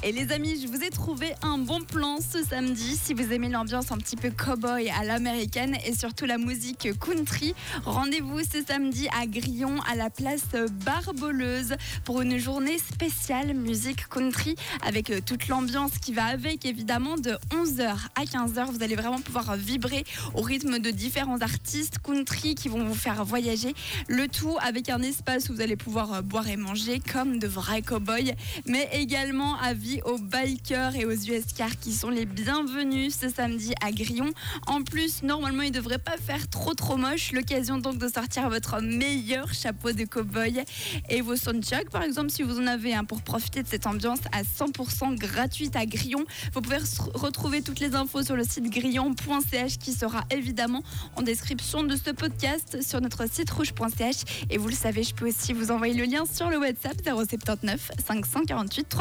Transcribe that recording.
Et les amis, je vous ai trouvé un bon plan ce samedi. Si vous aimez l'ambiance un petit peu cow-boy à l'américaine et surtout la musique country, rendez-vous ce samedi à Grillon à la place Barboleuse pour une journée spéciale musique country avec toute l'ambiance qui va avec, évidemment, de 11h à 15h. Vous allez vraiment pouvoir vibrer au rythme de différents artistes country qui vont vous faire voyager. Le tout avec un espace où vous allez pouvoir boire et manger comme de vrais cow-boys, mais également avis aux bikers et aux US-cars qui sont les bienvenus ce samedi à Grillon. En plus, normalement, il ne devrait pas faire trop moche. L'occasion donc de sortir votre meilleur chapeau de cow-boy et vos soundchocks, par exemple, si vous en avez un, pour profiter de cette ambiance à 100% gratuite à Grillon. Vous pouvez retrouver toutes les infos sur le site grillon.ch qui sera évidemment en description de ce podcast sur notre site rouge.ch. Et vous le savez, je peux aussi vous envoyer le lien sur le WhatsApp 079 548 3.